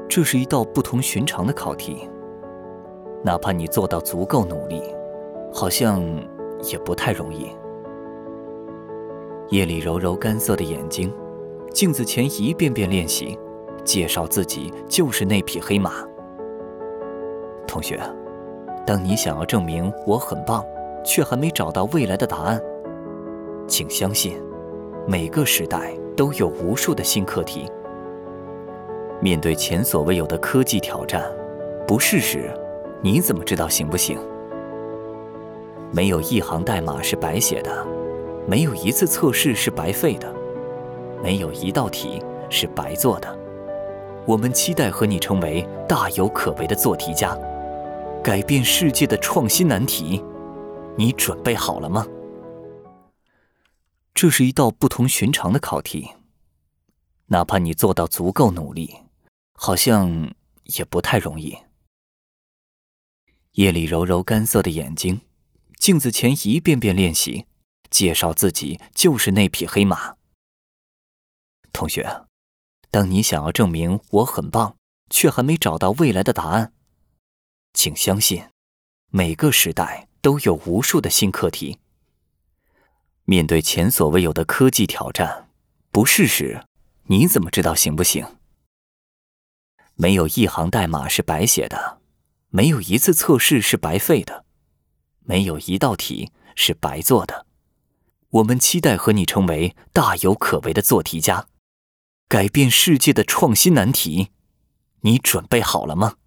这是一道不同寻常的考题，哪怕你做到足够努力，好像也不太容易。夜里柔柔干涩的眼睛，镜子前一遍遍练习，介绍自己就是那匹黑马。同学，当你想要证明我很棒，却还没找到未来的答案，请相信，每个时代都有无数的新课题。面对前所未有的科技挑战，不试试，你怎么知道行不行？没有一行代码是白写的，没有一次测试是白费的，没有一道题是白做的。我们期待和你成为大有可为的做题家，改变世界的创新难题，你准备好了吗？这是一道不同寻常的考题，哪怕你做到足够努力，好像也不太容易。夜里柔柔干涩的眼睛，镜子前一遍遍练习，介绍自己就是那匹黑马。同学，当你想要证明我很棒，却还没找到未来的答案，请相信，每个时代都有无数的新课题。面对前所未有的科技挑战，不试试，你怎么知道行不行？没有一行代码是白写的，没有一次测试是白费的，没有一道题是白做的。我们期待和你成为大有可为的做题家，改变世界的创新难题，你准备好了吗？